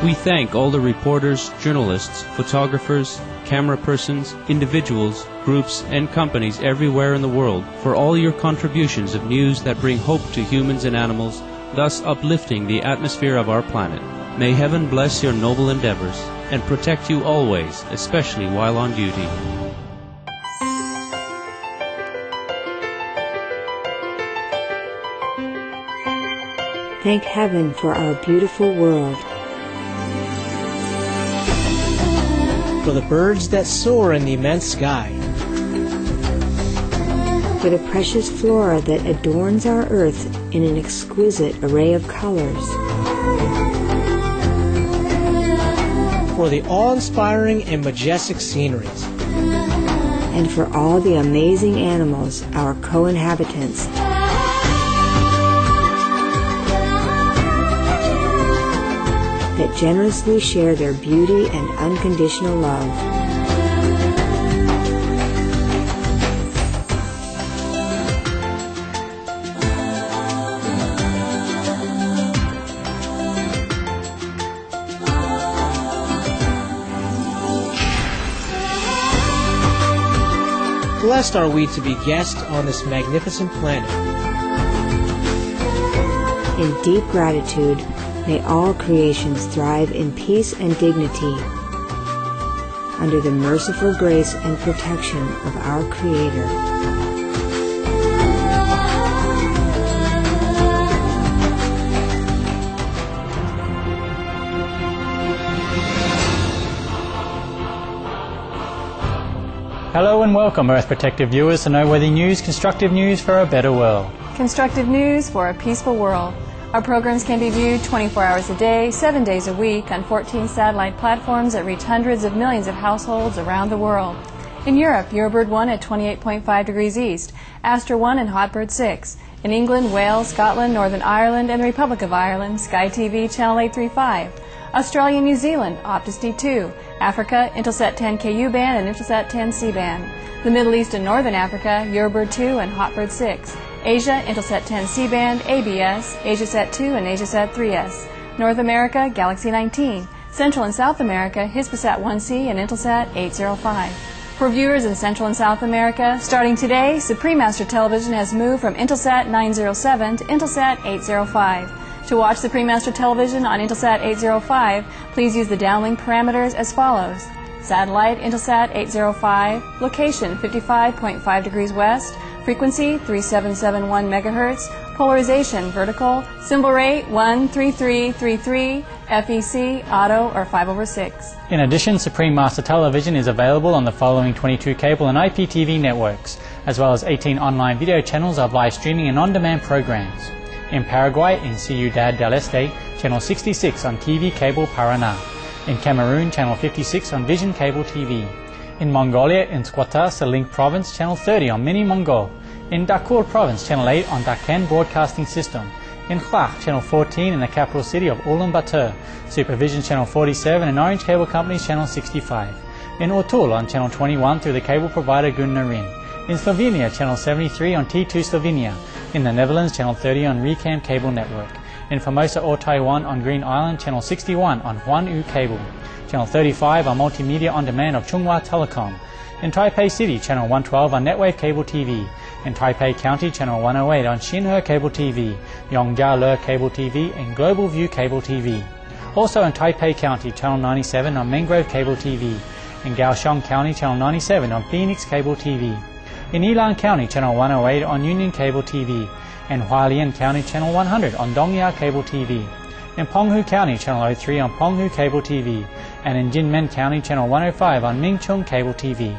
We thank all the reporters, journalists, photographers, camera persons, individuals, groups, and companies everywhere in the world for all your contributions of news that bring hope to humans and animals, thus uplifting the atmosphere of our planet. May heaven bless your noble endeavors and protect you always, especially while on duty. Thank heaven for our beautiful world. For the birds that soar in the immense sky. For the precious flora that adorns our earth in an exquisite array of colors. For the awe-inspiring and majestic sceneries. And for all the amazing animals, our co-inhabitants. That generously share their beauty and unconditional love. Blessed are we to be guests on this magnificent planet. In deep gratitude, may all creations thrive in peace and dignity under the merciful grace and protection of our Creator. Hello and welcome, Earth Protective viewers, to Noteworthy News, constructive news for a better world. Constructive news for a peaceful world. Our programs can be viewed 24 hours a day, 7 days a week on 14 satellite platforms that reach hundreds of millions of households around the world. In Europe, Eurobird 1 at 28.5 degrees east, Astra 1 and Hotbird 6. In England, Wales, Scotland, Northern Ireland, and the Republic of Ireland, Sky TV Channel 835. Australia and New Zealand, Optus D2. Africa, Intelsat 10 KU band and Intelsat 10 C band. The Middle East and Northern Africa, Eurobird 2 and Hotbird 6. Asia, Intelsat 10 C-band, ABS, AsiaSat 2 and AsiaSat 3S. North America, Galaxy 19. Central and South America, Hispasat 1C and Intelsat 805. For viewers in Central and South America, starting today, Supreme Master Television has moved from Intelsat 907 to Intelsat 805. To watch Supreme Master Television on Intelsat 805, please use the downlink parameters as follows. Satellite, Intelsat 805, location 55.5 degrees west, frequency 3771 megahertz, polarization vertical, symbol rate 13333, FEC, auto, or 5/6. In addition, Supreme Master Television is available on the following 22 cable and IPTV networks, as well as 18 online video channels of live streaming and on-demand programs. In Paraguay, in Ciudad del Este, channel 66 on TV Cable Paraná. In Cameroon, channel 56 on Vision Cable TV. In Mongolia, in Squatar Salink Province, channel 30 on Mini Mongol. In Darkur Province, channel 8 on Darkan Broadcasting System. In Khwach, channel 14 in the capital city of Ulaanbaatar. Supervision channel 47 and Orange Cable Company's channel 65. In Otul on channel 21 through the cable provider Gunnarin. In Slovenia, channel 73 on T2 Slovenia. In the Netherlands, channel 30 on Recam Cable Network. In Formosa or Taiwan on Green Island, channel 61 on Huan-U Cable. Channel 35 on Multimedia On Demand of Chunghwa Telecom. In Taipei City, channel 112 on Netwave Cable TV. In Taipei County, channel 108 on Xinhe Cable TV, Yongjia Cable TV, and Global View Cable TV. Also in Taipei County, channel 97 on Mangrove Cable TV. In Kaohsiung County, channel 97 on Phoenix Cable TV. In Yilan County, channel 108 on Union Cable TV. In Hualien County, channel 100 on Dongya Cable TV. In Penghu County, channel 03 on Penghu Cable TV. And in Jinmen County, channel 105 on Mingchung Cable TV.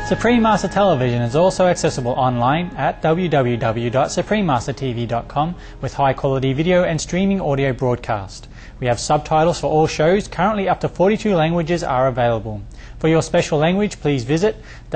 Supreme Master Television is also accessible online at www.suprememastertv.com with high-quality video and streaming audio broadcast. We have subtitles for all shows. Currently up to 42 languages are available. For your special language, please visit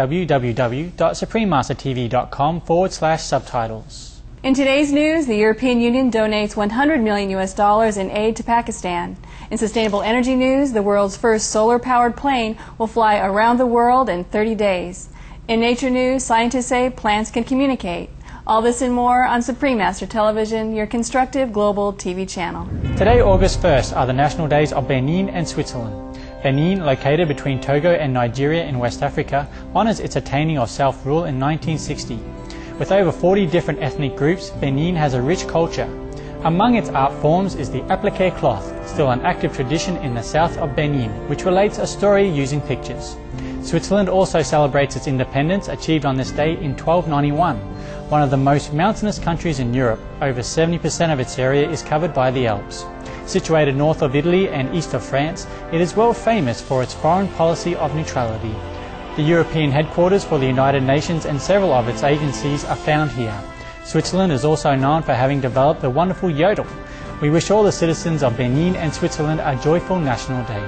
www.suprememastertv.com/subtitles. In today's news, the European Union donates $100 million in aid to Pakistan. In sustainable energy news, the world's first solar-powered plane will fly around the world in 30 days. In nature news, scientists say plants can communicate. All this and more on Supreme Master Television, your constructive global TV channel. Today, August 1st, are the national days of Benin and Switzerland. Benin, located between Togo and Nigeria in West Africa, honors its attaining of self-rule in 1960. With over 40 different ethnic groups, Benin has a rich culture. Among its art forms is the appliqué cloth, still an active tradition in the south of Benin, which relates a story using pictures. Switzerland also celebrates its independence, achieved on this day in 1291. One of the most mountainous countries in Europe, over 70% of its area is covered by the Alps. Situated north of Italy and east of France, it is world famous for its foreign policy of neutrality. The European headquarters for the United Nations and several of its agencies are found here. Switzerland is also known for having developed the wonderful yodel. We wish all the citizens of Benin and Switzerland a joyful National Day.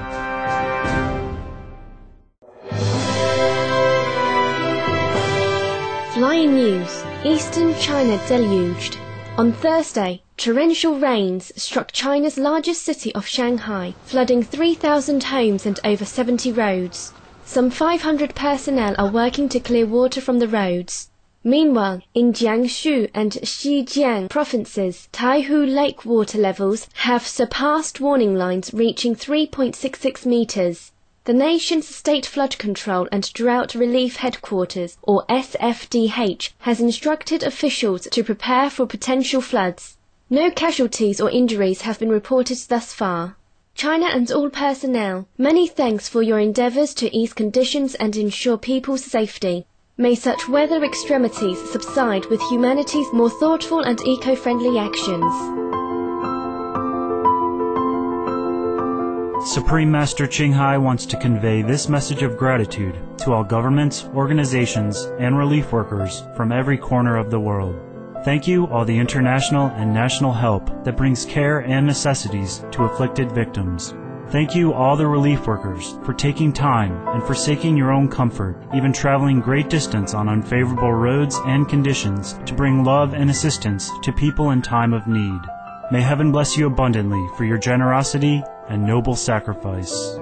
Flying news. Eastern China deluged. On Thursday, torrential rains struck China's largest city of Shanghai, flooding 3,000 homes and over 70 roads. Some 500 personnel are working to clear water from the roads. Meanwhile, in Jiangsu and Xinjiang provinces, Taihu Lake water levels have surpassed warning lines reaching 3.66 meters. The nation's State Flood Control and Drought Relief Headquarters, or SFDH, has instructed officials to prepare for potential floods. No casualties or injuries have been reported thus far. China and all personnel, many thanks for your endeavors to ease conditions and ensure people's safety. May such weather extremities subside with humanity's more thoughtful and eco-friendly actions. Supreme Master Ching Hai wants to convey this message of gratitude to all governments, organizations, and relief workers from every corner of the world. Thank you all the international and national help that brings care and necessities to afflicted victims. Thank you all the relief workers for taking time and forsaking your own comfort, even traveling great distance on unfavorable roads and conditions to bring love and assistance to people in time of need. May heaven bless you abundantly for your generosity and noble sacrifice.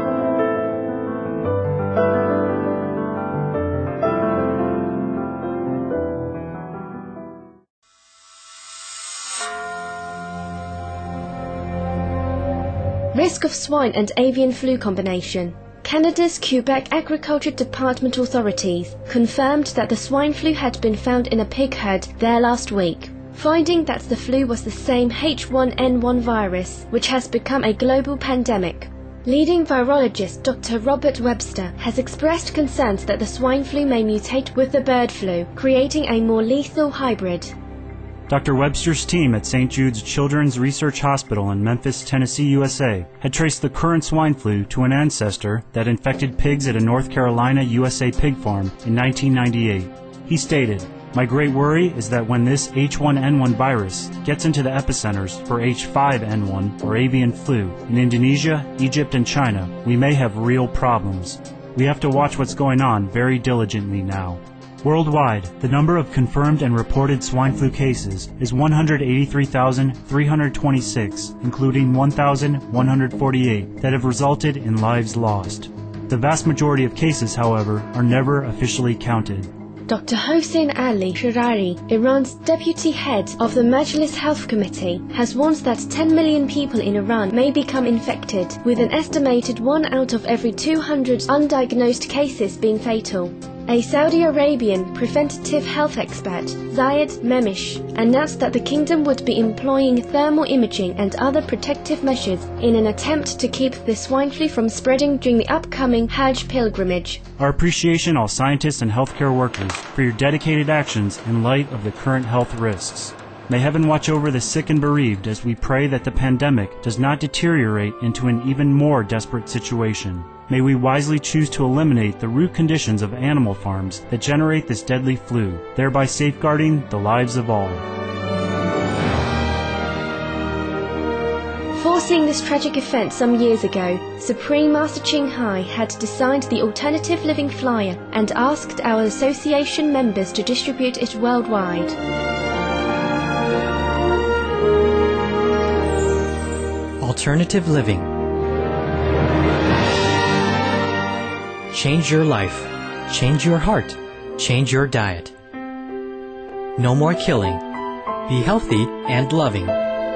Risk of swine and avian flu combination. Canada's Quebec Agriculture Department authorities confirmed that the swine flu had been found in a pig herd there last week, finding that the flu was the same H1N1 virus, which has become a global pandemic. Leading virologist Dr. Robert Webster has expressed concerns that the swine flu may mutate with the bird flu, creating a more lethal hybrid. Dr. Webster's team at St. Jude's Children's Research Hospital in Memphis, Tennessee, USA, had traced the current swine flu to an ancestor that infected pigs at a North Carolina, USA pig farm in 1998. He stated, "My great worry is that when this H1N1 virus gets into the epicenters for H5N1 or avian flu in Indonesia, Egypt, and China, we may have real problems. We have to watch what's going on very diligently now." Worldwide, the number of confirmed and reported swine flu cases is 183,326, including 1,148 that have resulted in lives lost. The vast majority of cases, however, are never officially counted. Dr. Hossein Ali Sharari, Iran's deputy head of the Majlis Health Committee, has warned that 10 million people in Iran may become infected, with an estimated 1 out of every 200 undiagnosed cases being fatal. A Saudi Arabian preventative health expert, Zayed Memish, announced that the kingdom would be employing thermal imaging and other protective measures in an attempt to keep the swine flu from spreading during the upcoming Hajj pilgrimage. Our appreciation all scientists and healthcare workers for your dedicated actions in light of the current health risks. May heaven watch over the sick and bereaved as we pray that the pandemic does not deteriorate into an even more desperate situation. May we wisely choose to eliminate the root conditions of animal farms that generate this deadly flu, thereby safeguarding the lives of all. Foreseeing this tragic event some years ago, Supreme Master Ching Hai had designed the Alternative Living Flyer and asked our association members to distribute it worldwide. Alternative Living. Change your life. Change your heart. Change your diet. No more killing. Be healthy and loving.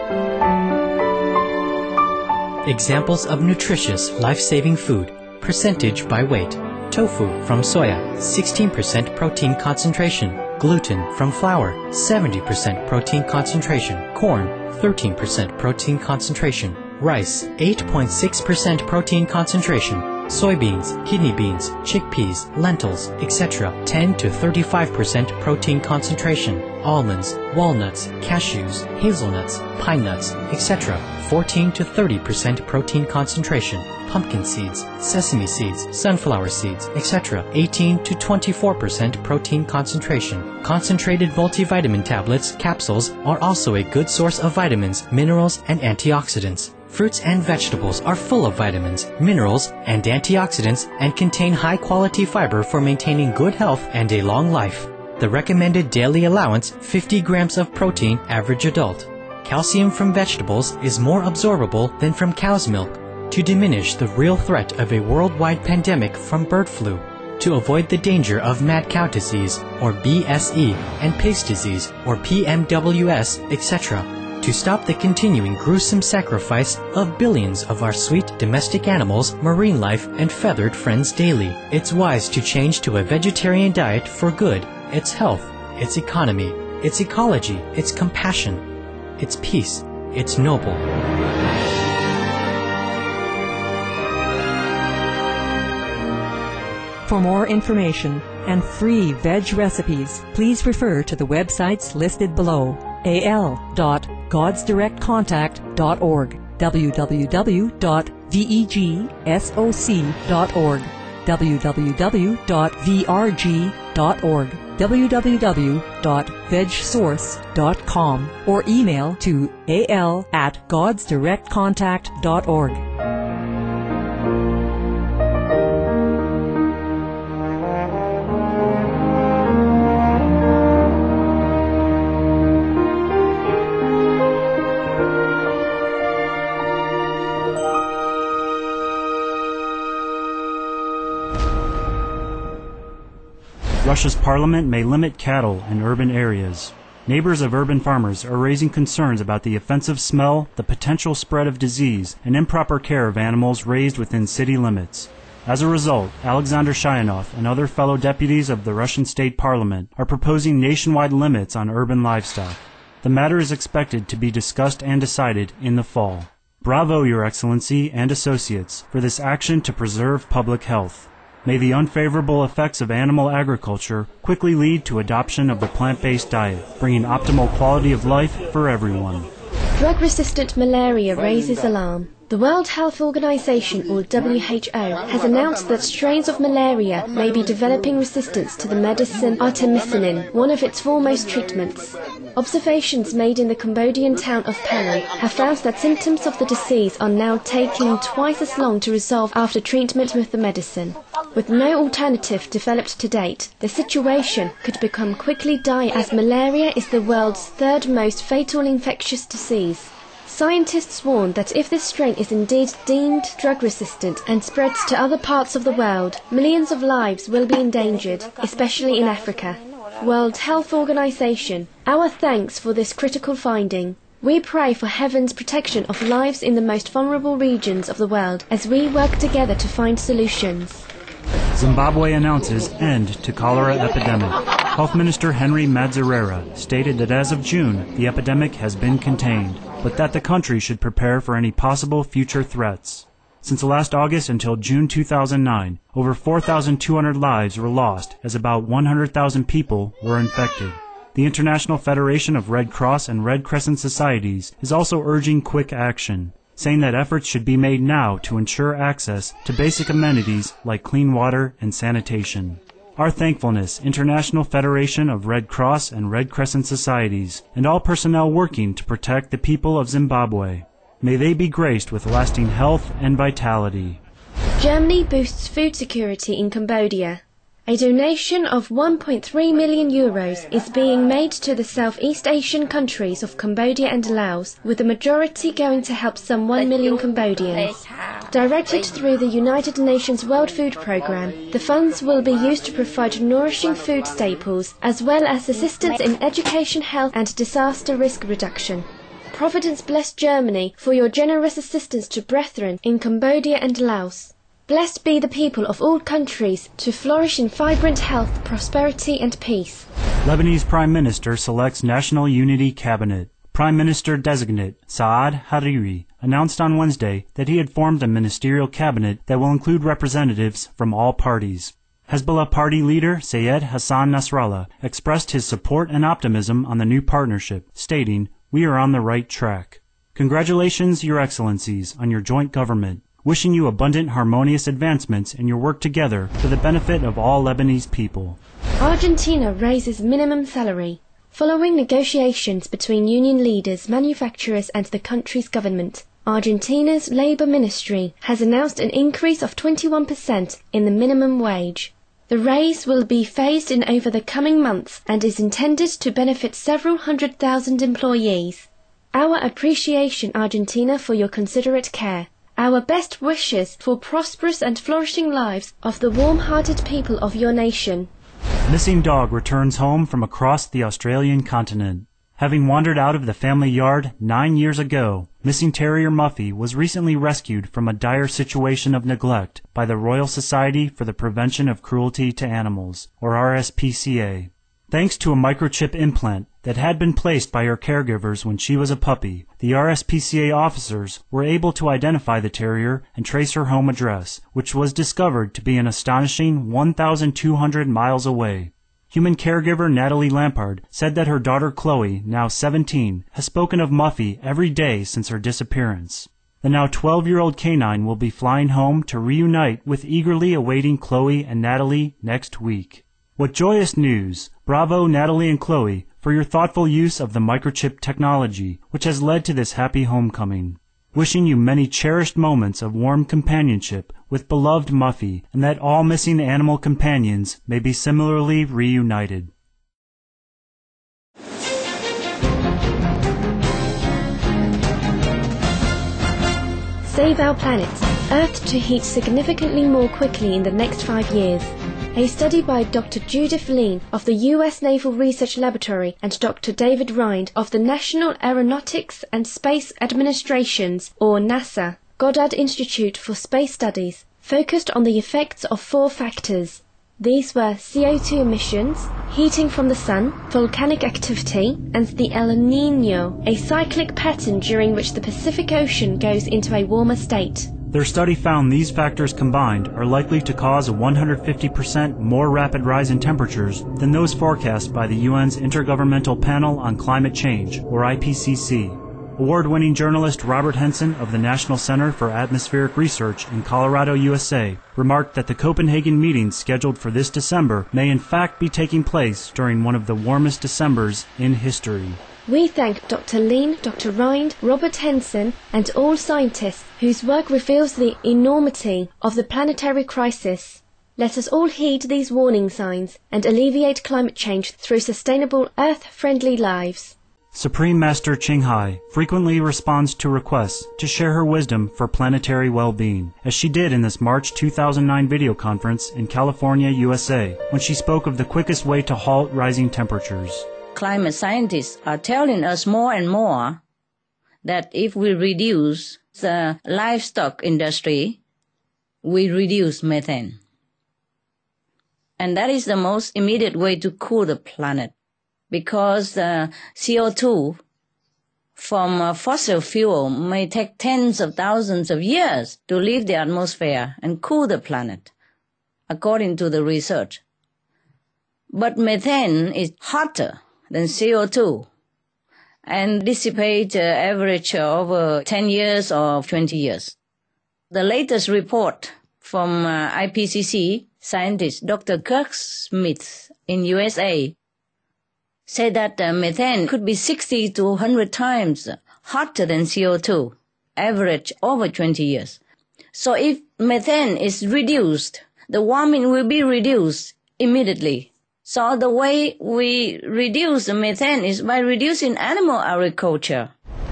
Examples of nutritious, life-saving food. Percentage by weight. Tofu from soya, 16% protein concentration. Gluten from flour, 70% protein concentration. Corn, 13% protein concentration. Rice, 8.6% protein concentration. Soybeans, kidney beans, chickpeas, lentils, etc. 10 to 35% protein concentration. Almonds, walnuts, cashews, hazelnuts, pine nuts, etc. 14 to 30% protein concentration. Pumpkin seeds, sesame seeds, sunflower seeds, etc. 18 to 24% protein concentration. Concentrated multivitamin tablets, capsules are also a good source of vitamins, minerals, and antioxidants. Fruits and vegetables are full of vitamins, minerals, and antioxidants and contain high-quality fiber for maintaining good health and a long life. The recommended daily allowance, 50 grams of protein, average adult. Calcium from vegetables is more absorbable than from cow's milk. To diminish the real threat of a worldwide pandemic from bird flu, to avoid the danger of mad cow disease, or BSE, and pigs disease, or PMWS, etc., to stop the continuing gruesome sacrifice of billions of our sweet domestic animals, marine life, and feathered friends daily. It's wise to change to a vegetarian diet for good, its health, its economy, its ecology, its compassion, its peace, its noble. For more information and free veg recipes, please refer to the websites listed below: al.godsdirectcontact.org, www.vegsoc.org, www.vrg.org, www.vegsource.com, or email to al@godsdirectcontact.org. Russia's parliament may limit cattle in urban areas. Neighbors of urban farmers are raising concerns about the offensive smell, the potential spread of disease, and improper care of animals raised within city limits. As a result, Alexander Shayanov and other fellow deputies of the Russian state parliament are proposing nationwide limits on urban livestock. The matter is expected to be discussed and decided in the fall. Bravo, Your Excellency and Associates, for this action to preserve public health. May the unfavorable effects of animal agriculture quickly lead to adoption of the plant-based diet, bringing optimal quality of life for everyone. Drug-resistant malaria raises alarm. The World Health Organization, or WHO, has announced that strains of malaria may be developing resistance to the medicine artemisinin, one of its foremost treatments. Observations made in the Cambodian town of Penang have found that symptoms of the disease are now taking twice as long to resolve after treatment with the medicine. With no alternative developed to date, the situation could become quickly dire as malaria is the world's third most fatal infectious disease. Scientists warn that if this strain is indeed deemed drug-resistant and spreads to other parts of the world, millions of lives will be endangered, especially in Africa. World Health Organization, our thanks for this critical finding. We pray for heaven's protection of lives in the most vulnerable regions of the world as we work together to find solutions. Zimbabwe announces end to cholera epidemic. Health Minister Henry Madzarera stated that as of June, the epidemic has been contained, but that the country should prepare for any possible future threats. Since last August until June 2009, over 4,200 lives were lost as about 100,000 people were infected. The International Federation of Red Cross and Red Crescent Societies is also urging quick action. saying that efforts should be made now to ensure access to basic amenities like clean water and sanitation. Our thankfulness, International Federation of Red Cross and Red Crescent Societies, and all personnel working to protect the people of Zimbabwe. May they be graced with lasting health and vitality. Germany boosts food security in Cambodia. A donation of 1.3 million euros is being made to the Southeast Asian countries of Cambodia and Laos, with the majority going to help some 1 million Cambodians. Directed through the United Nations World Food Programme, the funds will be used to provide nourishing food staples, as well as assistance in education, health and disaster risk reduction. Providence bless Germany for your generous assistance to brethren in Cambodia and Laos. Blessed be the people of all countries to flourish in vibrant health, prosperity and peace. Lebanese Prime Minister selects National Unity Cabinet. Prime Minister-designate Saad Hariri announced on Wednesday that he had formed a ministerial cabinet that will include representatives from all parties. Hezbollah party leader Sayed Hassan Nasrallah expressed his support and optimism on the new partnership, stating, "We are on the right track. Congratulations, Your Excellencies, on your joint government. Wishing you abundant, harmonious advancements in your work together for the benefit of all Lebanese people." Argentina raises minimum salary. Following negotiations between union leaders, manufacturers and the country's government, Argentina's Labor Ministry has announced an increase of 21% in the minimum wage. The raise will be phased in over the coming months and is intended to benefit several 100,000 employees. Our appreciation, Argentina, for your considerate care. Our best wishes for prosperous and flourishing lives of the warm-hearted people of your nation. Missing dog returns home from across the Australian continent. Having wandered out of the family yard 9 years ago, missing terrier Muffy was recently rescued from a dire situation of neglect by the Royal Society for the Prevention of Cruelty to Animals, or RSPCA. Thanks to a microchip implant that had been placed by her caregivers when she was a puppy, the RSPCA officers were able to identify the terrier and trace her home address, which was discovered to be an astonishing 1,200 miles away. Human caregiver Natalie Lampard said that her daughter Chloe, now 17, has spoken of Muffy every day since her disappearance. The now 12-year-old canine will be flying home to reunite with eagerly awaiting Chloe and Natalie next week. What joyous news! Bravo, Natalie and Chloe, for your thoughtful use of the microchip technology, which has led to this happy homecoming. Wishing you many cherished moments of warm companionship with beloved Muffy, and that all missing animal companions may be similarly reunited. Save our planet. Earth to heat significantly more quickly in the next 5 years. A study by Dr. Judith Lean of the U.S. Naval Research Laboratory and Dr. David Rind of the National Aeronautics and Space Administration's, or NASA, Goddard Institute for Space Studies, focused on the effects of 4 factors. These were CO2 emissions, heating from the sun, volcanic activity, and the El Niño, a cyclic pattern during which the Pacific Ocean goes into a warmer state. Their study found these factors combined are likely to cause a 150% more rapid rise in temperatures than those forecast by the UN's Intergovernmental Panel on Climate Change, or IPCC. Award-winning journalist Robert Henson of the National Center for Atmospheric Research in Colorado, USA, remarked that the Copenhagen meeting scheduled for this December may in fact be taking place during one of the warmest Decembers in history. We thank Dr. Lean, Dr. Rind, Robert Henson, and all scientists whose work reveals the enormity of the planetary crisis. Let us all heed these warning signs and alleviate climate change through sustainable, Earth-friendly lives. Supreme Master Ching Hai frequently responds to requests to share her wisdom for planetary well-being, as she did in this March 2009 video conference in California, USA, when she spoke of the quickest way to halt rising temperatures. Climate scientists are telling us more and more that if we reduce the livestock industry, we reduce methane. And that is the most immediate way to cool the planet, because the CO2 from fossil fuel may take tens of thousands of years to leave the atmosphere and cool the planet, according to the research. But methane is hotter than CO2, and dissipate average over 10 years or 20 years. The latest report from IPCC scientist Dr. Kirk Smith in USA said that methane could be 60 to 100 times hotter than CO2, average over 20 years. So if methane is reduced, the warming will be reduced immediately. So the way we reduce the methane is by reducing animal agriculture.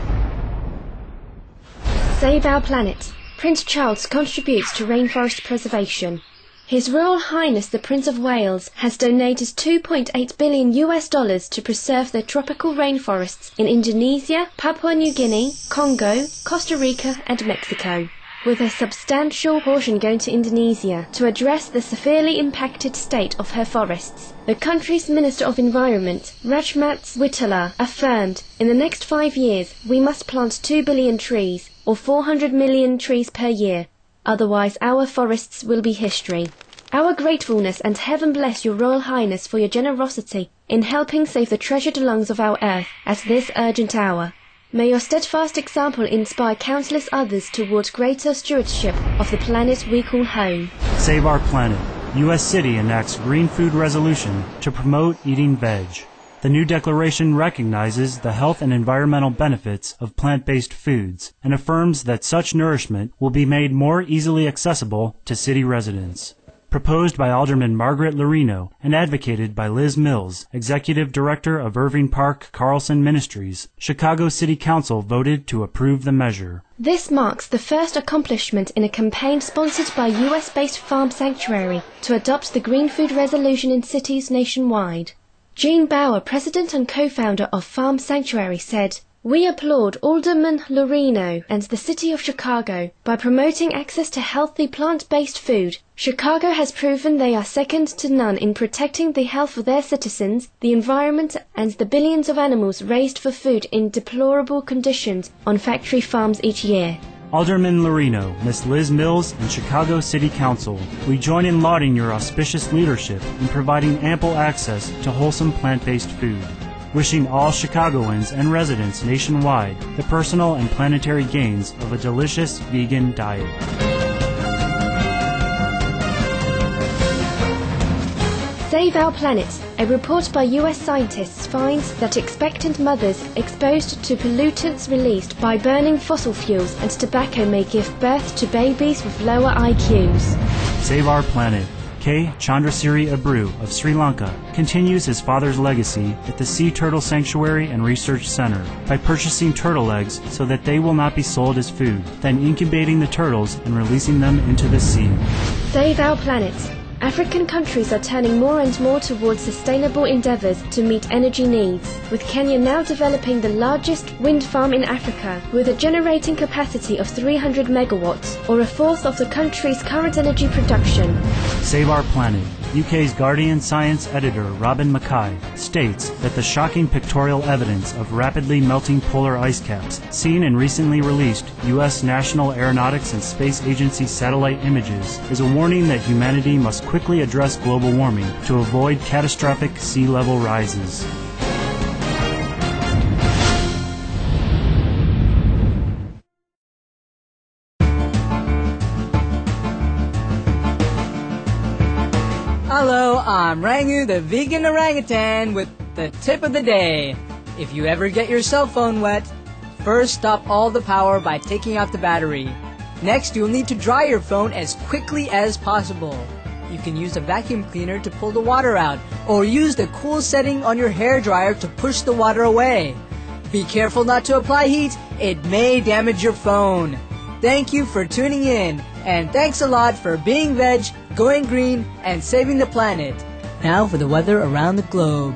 Save our planet. Prince Charles contributes to rainforest preservation. His Royal Highness the Prince of Wales has donated $2.8 billion to preserve the tropical rainforests in Indonesia, Papua New Guinea, Congo, Costa Rica and Mexico, with a substantial portion going to Indonesia to address the severely impacted state of her forests. The country's Minister of Environment, Rachmat Witola, affirmed, in the next 5 years we must plant 2 billion trees, or 400 million trees per year. Otherwise our forests will be history. Our gratefulness and heaven bless your Royal Highness for your generosity in helping save the treasured lungs of our earth at this urgent hour. May your steadfast example inspire countless others towards greater stewardship of the planet we call home. Save our planet. U.S. City enacts Green Food Resolution to promote eating veg. The new declaration recognizes the health and environmental benefits of plant-based foods and affirms that such nourishment will be made more easily accessible to city residents. Proposed by Alderman Margaret Lorino and advocated by Liz Mills, Executive Director of Irving Park Carlson Ministries, Chicago City Council voted to approve the measure. This marks the first accomplishment in a campaign sponsored by US-based Farm Sanctuary to adopt the Green Food Resolution in cities nationwide. Jean Bauer, president and co-founder of Farm Sanctuary, said, "We applaud Alderman Lorino and the City of Chicago. By promoting access to healthy plant-based food, Chicago has proven they are second to none in protecting the health of their citizens, the environment, and the billions of animals raised for food in deplorable conditions on factory farms each year." Alderman Lorino, Ms. Liz Mills, and Chicago City Council, we join in lauding your auspicious leadership in providing ample access to wholesome plant-based food. Wishing all Chicagoans and residents nationwide the personal and planetary gains of a delicious vegan diet. Save Our Planet. A report by US scientists finds that expectant mothers exposed to pollutants released by burning fossil fuels and tobacco may give birth to babies with lower IQs. Save Our Planet. K. Chandrasiri Abru of Sri Lanka continues his father's legacy at the Sea Turtle Sanctuary and Research Center by purchasing turtle eggs so that they will not be sold as food, then incubating the turtles and releasing them into the sea. Save Our Planet. African countries are turning more and more towards sustainable endeavors to meet energy needs, with Kenya now developing the largest wind farm in Africa with a generating capacity of 300 megawatts, or a fourth of the country's current energy production. Save Our Planet. UK's Guardian science editor Robin Mackay states that the shocking pictorial evidence of rapidly melting polar ice caps seen in recently released US National Aeronautics and Space Agency satellite images is a warning that humanity must quickly address global warming to avoid catastrophic sea level rises. Hello, I'm Rangu the vegan orangutan with the tip of the day. If you ever get your cell phone wet, first stop all the power by taking out the battery. Next, you'll need to dry your phone as quickly as possible. You can use a vacuum cleaner to pull the water out, or use the cool setting on your hairdryer to push the water away. Be careful not to apply heat, it may damage your phone. Thank you for tuning in, and thanks a lot for being veg, going green, and saving the planet. Now for the weather around the globe.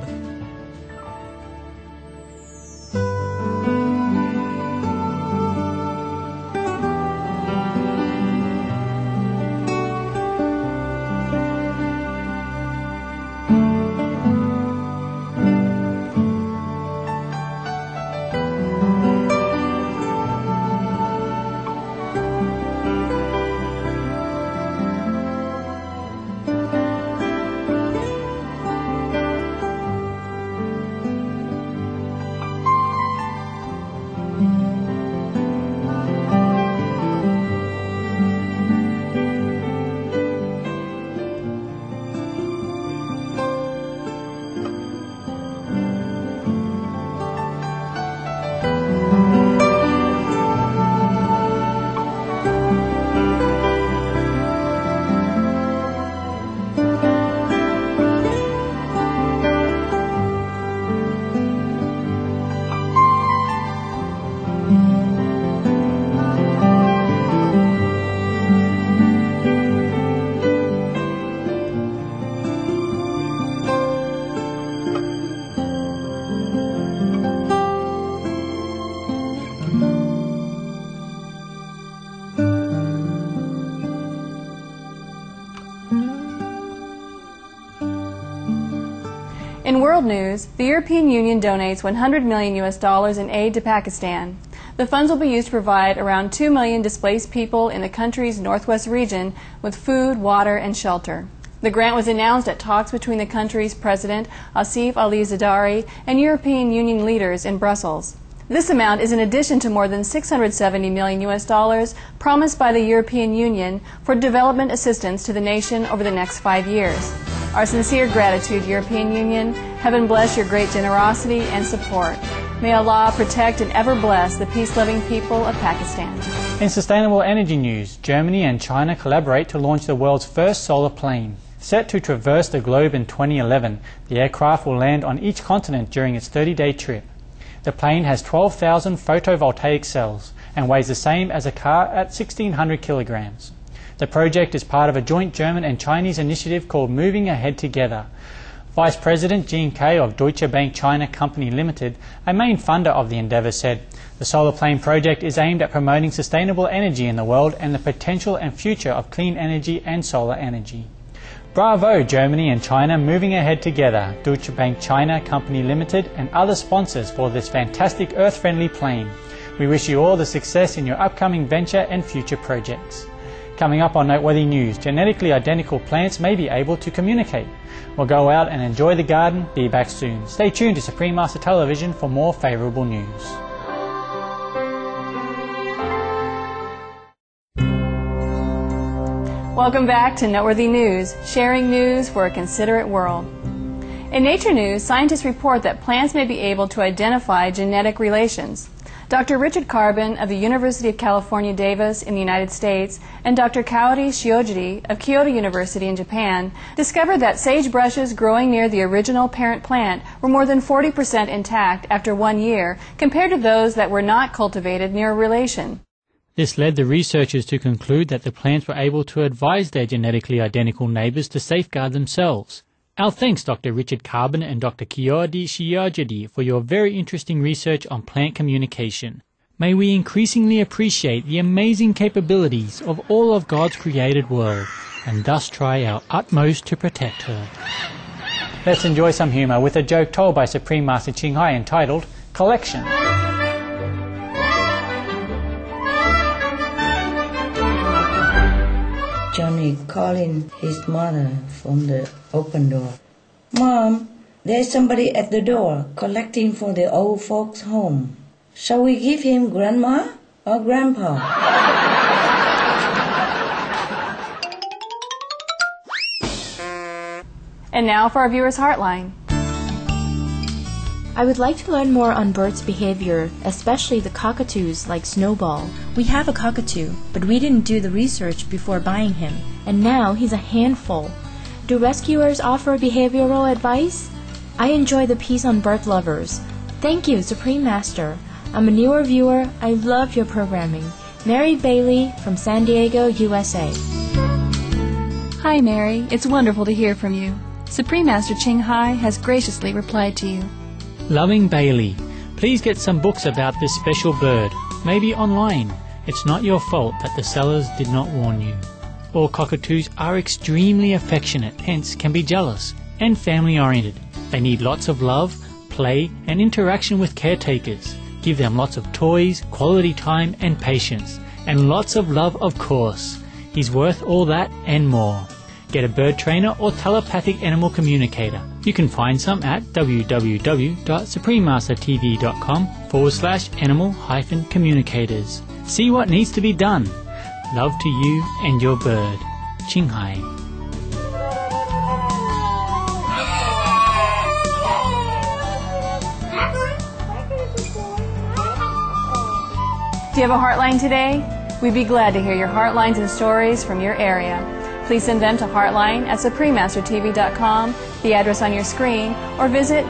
In world news, the European Union donates $100 million in aid to Pakistan. The funds will be used to provide around 2 million displaced people in the country's northwest region with food, water, and shelter. The grant was announced at talks between the country's President Asif Ali Zardari and European Union leaders in Brussels. This amount is in addition to more than $670 million promised by the European Union for development assistance to the nation over the next 5 years. Our sincere gratitude, European Union. Heaven bless your great generosity and support. May Allah protect and ever bless the peace-loving people of Pakistan. In sustainable energy news, Germany and China collaborate to launch the world's first solar plane. Set to traverse the globe in 2011, the aircraft will land on each continent during its 30-day trip. The plane has 12,000 photovoltaic cells and weighs the same as a car at 1,600 kilograms. The project is part of a joint German and Chinese initiative called Moving Ahead Together. Vice President Jean Kay of Deutsche Bank China Company Limited, a main funder of the endeavour, said, "The solar plane project is aimed at promoting sustainable energy in the world and the potential and future of clean energy and solar energy." Bravo, Germany and China moving ahead together, Deutsche Bank China Company Limited and other sponsors for this fantastic earth-friendly plane. We wish you all the success in your upcoming venture and future projects. Coming up on Noteworthy News, genetically identical plants may be able to communicate. We'll go out and enjoy the garden. Be back soon. Stay tuned to Supreme Master Television for more favourable news. Welcome back to Noteworthy News, sharing news for a considerate world. In Nature News, scientists report that plants may be able to identify genetic relations. Dr. Richard Carbon of the University of California, Davis in the United States and Dr. Kaori Shiojiri of Kyoto University in Japan discovered that sagebrushes growing near the original parent plant were more than 40% intact after 1 year compared to those that were not cultivated near a relation. This led the researchers to conclude that the plants were able to advise their genetically identical neighbours to safeguard themselves. Our thanks, Dr. Richard Carbon and Dr. Kaori Shiojiri, for your very interesting research on plant communication. May we increasingly appreciate the amazing capabilities of all of God's created world, and thus try our utmost to protect her. Let's enjoy some humour with a joke told by Supreme Master Ching Hai entitled Collection. Johnny calling his mother from the open door. "Mom, there's somebody at the door collecting for the old folks' home. Shall we give him Grandma or Grandpa?" And now for our viewers' Heartline. I would like to learn more on birds' behavior, especially the cockatoos like Snowball. We have a cockatoo, but we didn't do the research before buying him, and now he's a handful. Do rescuers offer behavioral advice? I enjoy the piece on bird lovers. Thank you, Supreme Master. I'm a newer viewer. I love your programming. Mary Bailey from San Diego, USA. Hi, Mary. It's wonderful to hear from you. Supreme Master Ching Hai has graciously replied to you. Loving Bailey, please get some books about this special bird, maybe online. It's not your fault that the sellers did not warn you. All cockatoos are extremely affectionate, hence can be jealous, and family-oriented. They need lots of love, play, and interaction with caretakers. Give them lots of toys, quality time, and patience. And lots of love, of course. He's worth all that and more. Get a bird trainer or telepathic animal communicator. You can find some at www.suprememastertv.com/animal-communicators. See what needs to be done. Love to you and your bird. Ching Hai. Do you have a Heartline today? We'd be glad to hear your Heartlines and stories from your area. Please send them to heartline@suprememastertv.com, the address on your screen, or visit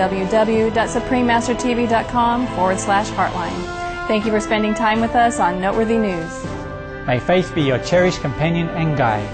www.suprememastertv.com/heartline. Thank you for spending time with us on Noteworthy News. May faith be your cherished companion and guide.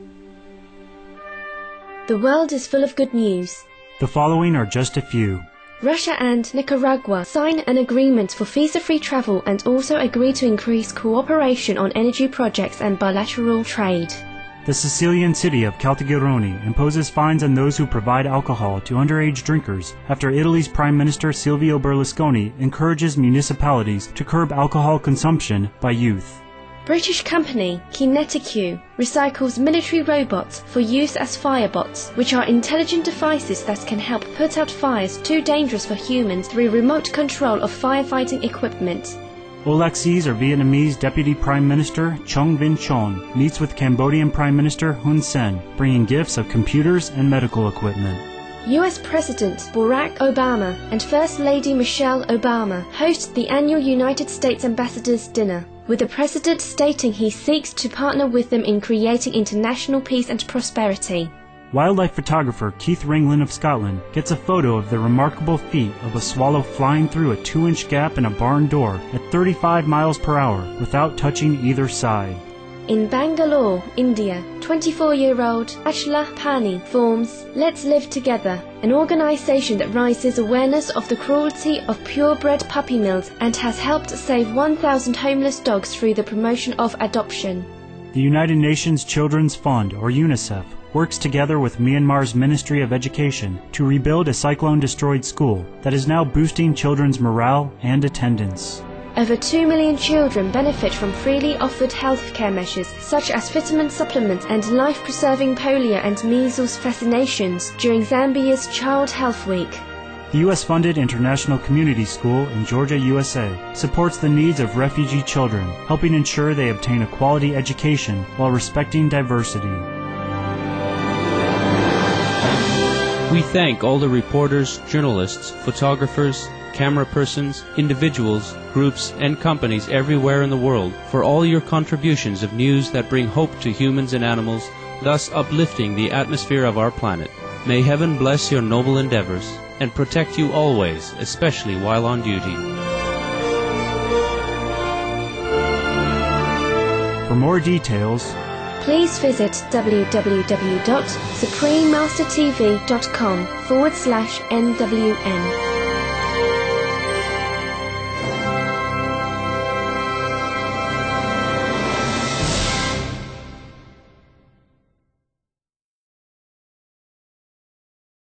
The world is full of good news. The following are just a few. Russia and Nicaragua sign an agreement for visa-free travel and also agree to increase cooperation on energy projects and bilateral trade. The Sicilian city of Caltagirone imposes fines on those who provide alcohol to underage drinkers after Italy's Prime Minister Silvio Berlusconi encourages municipalities to curb alcohol consumption by youth. British company Kinetic recycles military robots for use as firebots, which are intelligent devices that can help put out fires too dangerous for humans through remote control of firefighting equipment. Olaxis, or Vietnamese Deputy Prime Minister Chong Vinh Chon, meets with Cambodian Prime Minister Hun Sen, bringing gifts of computers and medical equipment. US President Barack Obama and First Lady Michelle Obama host the annual United States Ambassadors Dinner, with the President stating he seeks to partner with them in creating international peace and prosperity. Wildlife photographer Keith Ringland of Scotland gets a photo of the remarkable feat of a swallow flying through a 2-inch gap in a barn door at 35 miles per hour without touching either side. In Bangalore, India, 24-year-old Ashla Pani forms Let's Live Together, an organization that raises awareness of the cruelty of purebred puppy mills and has helped save 1,000 homeless dogs through the promotion of adoption. The United Nations Children's Fund, or UNICEF, works together with Myanmar's Ministry of Education to rebuild a cyclone-destroyed school that is now boosting children's morale and attendance. Over 2 million children benefit from freely offered healthcare measures such as vitamin supplements and life-preserving polio and measles vaccinations during Zambia's Child Health Week. The U.S.-funded International Community School in Georgia, USA, supports the needs of refugee children, helping ensure they obtain a quality education while respecting diversity. We thank all the reporters, journalists, photographers, camera persons, individuals, groups, and companies everywhere in the world for all your contributions of news that bring hope to humans and animals, thus uplifting the atmosphere of our planet. May heaven bless your noble endeavors and protect you always, especially while on duty. For more details, please visit www.suprememastertv.com/NWN.